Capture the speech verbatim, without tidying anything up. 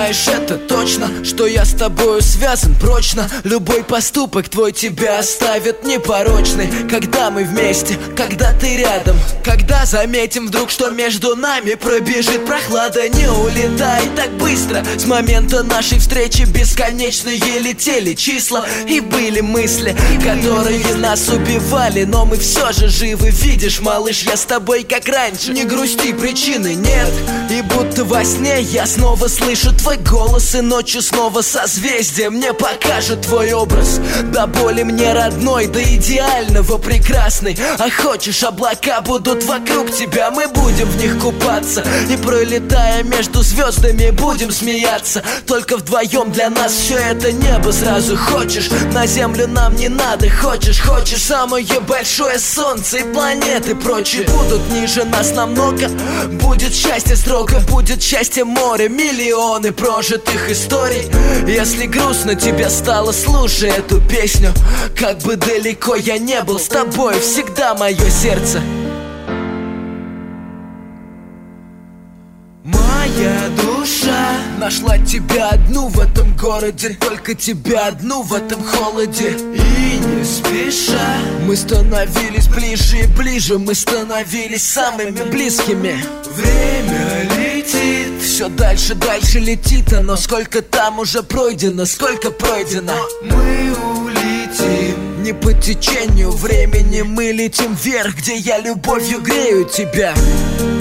знаешь это точно, что я с тобою связан прочно. Любой поступок твой тебя оставит непорочный. Когда мы вместе, когда ты рядом, когда заметим вдруг, что между нами пробежит прохлада. Не улетай так быстро, с момента нашей встречи бесконечные летели числа. И были мысли, которые нас убивали, но мы все же живы. Видишь, малыш, я с тобой как раньше. Не грусти, причины нет. И будто во сне я снова слышу твой голос, и ночью снова созвездие мне покажет твой образ. До боли мне родной, до идеального прекрасный. А хочешь, облака будут вокруг тебя, мы будем в них купаться. И пролетая между звездами будем смеяться. Только вдвоем для нас все это небо сразу. Хочешь, на землю нам не надо. Хочешь, хочешь, самое большое солнце и планеты прочие будут ниже нас намного. Будет счастье строго, будет счастье море, миллионы прожитых историй. Если грустно тебе стало, слушай эту песню. Как бы далеко я не был, с тобой всегда мое сердце. Моя душа нашла тебя одну в этом городе, только тебя одну в этом холоде. И не спеша мы становились ближе и ближе, мы становились самыми близкими. Время летит, все дальше, дальше летит оно. Сколько там уже пройдено, сколько пройдено. Мы улетим не по течению времени, мы летим вверх, где я любовью грею тебя.